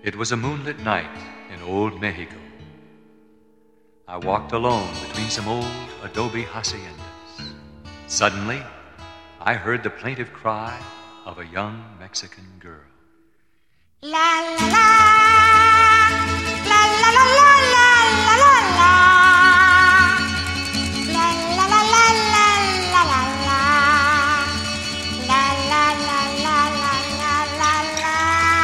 It was a moonlit night in old Mexico. I walked alone between some old adobe haciendas. Suddenly, I heard the plaintive cry of a young Mexican girl. La la la, la la la la la la la la, la la la la la la la la, la la la la la la la.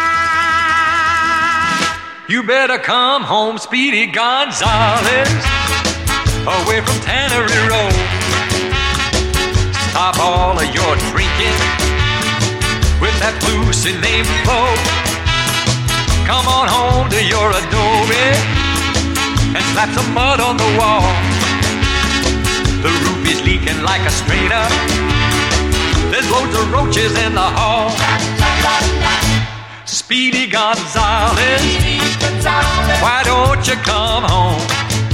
You better come home, Speedy Gonzales, away from Tannery Road. Stop all of your drinking with that Lucy Lane flow. Come on home to your adobe and slap some mud on the wall. The roof is leaking like a strainer. There's loads of roaches in the hall. Speedy Gonzales, why don't you come home?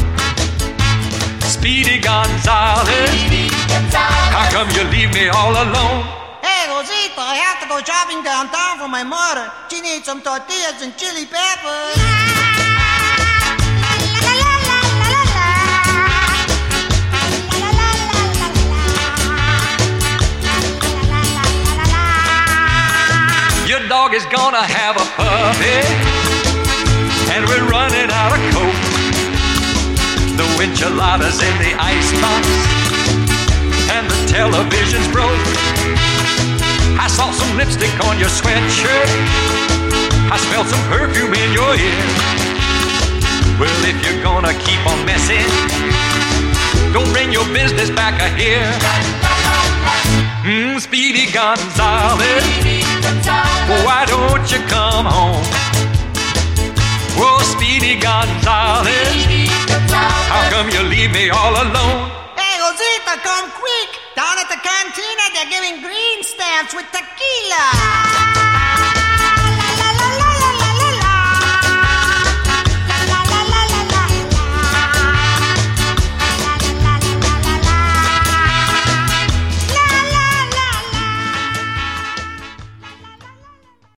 Speedy Gonzales, how come you leave me all alone? Hey, Rosita, I have to go shopping downtown for my mother. She needs some tortillas and chili peppers. Your dog is gonna have a puppy, and we're running out of Coke. The enchiladas in the icebox, and the television's broke. I saw some lipstick on your sweatshirt. I smelled some perfume in your ear. Well, if you're gonna keep on messing, don't bring your business back here. Speedy Gonzales, why don't you come home? Whoa, Speedy Gonzales, how come you leave me all alone? Hey, Rosita, come quick. Down at the cantina, they're giving green stamps with tequila.